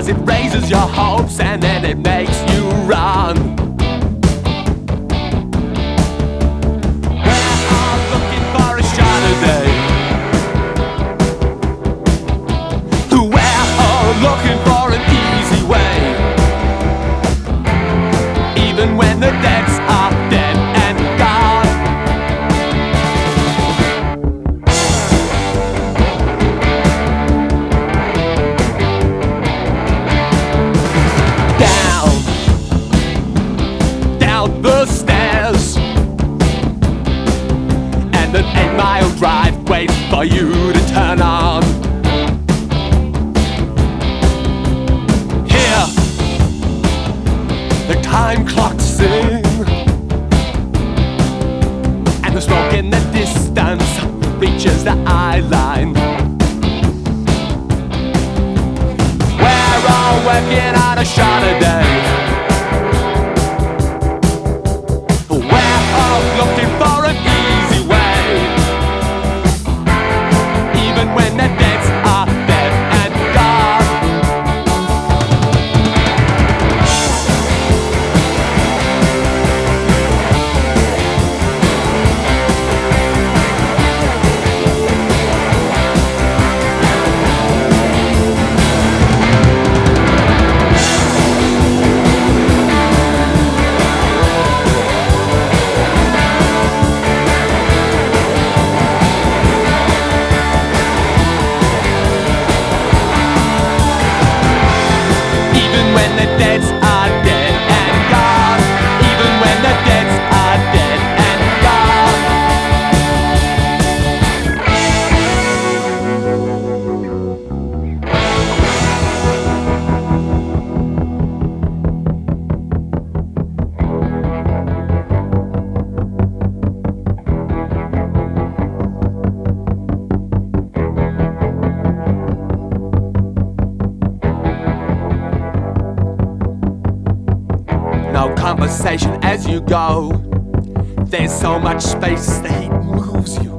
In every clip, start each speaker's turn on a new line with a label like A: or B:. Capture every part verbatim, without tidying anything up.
A: 'cause it raises your hopes and then it makes you run. We're all looking for a shot today. We're all looking for an easy way, even when the debts are dead and gone. Down, down the stairs, and an eight mile drive waits for you to turn on. Here, the time clocks sing, and the smoke in the distance reaches the eye line. We're all working on a shot a day. We're all looking for an easy way, even when the debts are dead and gone. Even when the debts are dead and gone. Even when the debts are dead and gone. No conversation as you go. There's so much space, the heat moves you.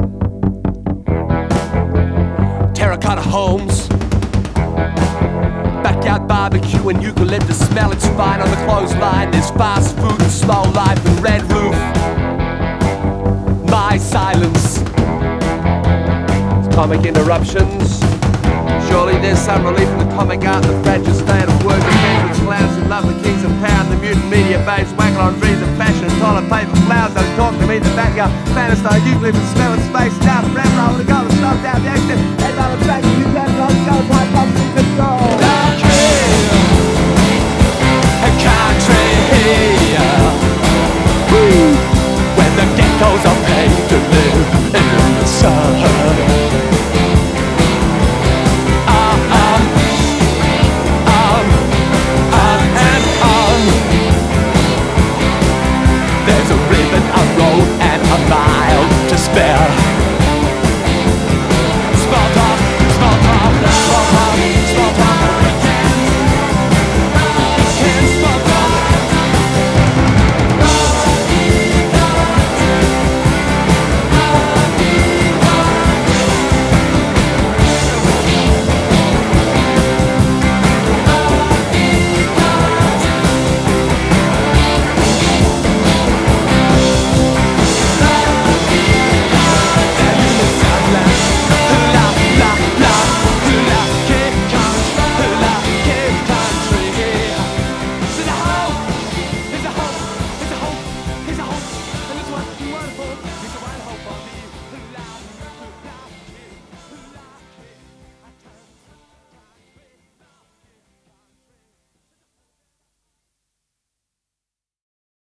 A: Terracotta homes, backyard barbecue and eucalyptus smell. It's fine on the clothesline. There's fast food and slow life and red roof. My silence, comic interruptions. Surely there's some relief in the comic art, the fragile state of work, the penguins, clowns who love the kings of power, and the mutant media babes waggle on trees of fashion and toilet paper flowers. Don't talk to me, the backyard fantasize, you live in smell of space, now the red roll